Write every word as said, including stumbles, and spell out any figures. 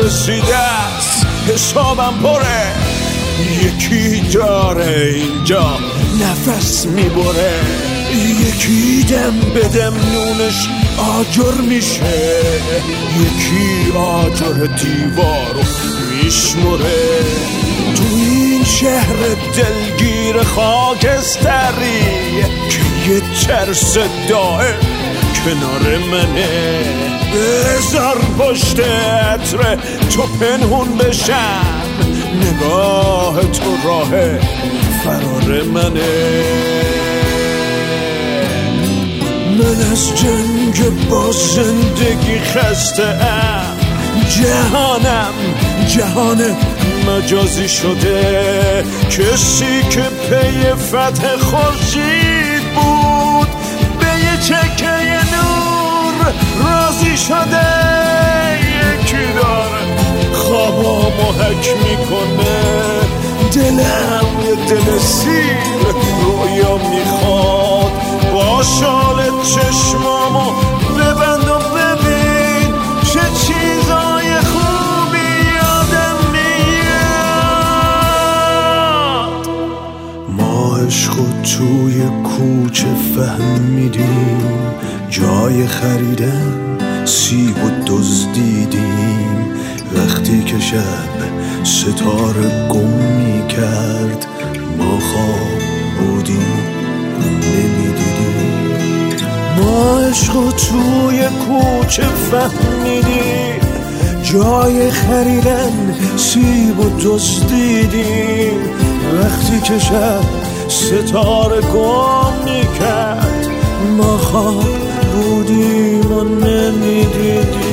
رسیده است، حسابم پره. یکی داره اینجا نفس میبره، یکی دم بدم نونش آجر میشه، یکی آجر دیوارو میشمره. تو این شهر دلگیر خاکستری که یه ترس دائم کنار منه، بذار پشت عطر تو پنهون بشم، نگاه تو راه فرار منه. من از جنگ با زندگی خسته ام، جهانم جهان مجازی شده. کسی که پی فتح خورشید بود به یه چکه نور راضی شده. یکی داره خوابامو حک میکنه، دلم یه دل سیر رویا میخواد. با شال چشمامو ببند و ببین چه چیزای خوبی یادم میاد. ما عشقو توی کوچه فهمیدیم، جای خریدن سیب و دزدیدیم. وقتی که شب ستاره گم می کرد، ما خواب بودیم نمیدیدیم. ما عشقو توی کوچه فهمیدیم، جای خریدن سیب و دزدیدیم. وقتی که شب ستاره گم می کرد، ما خواب بودیم و نمیدیدیم.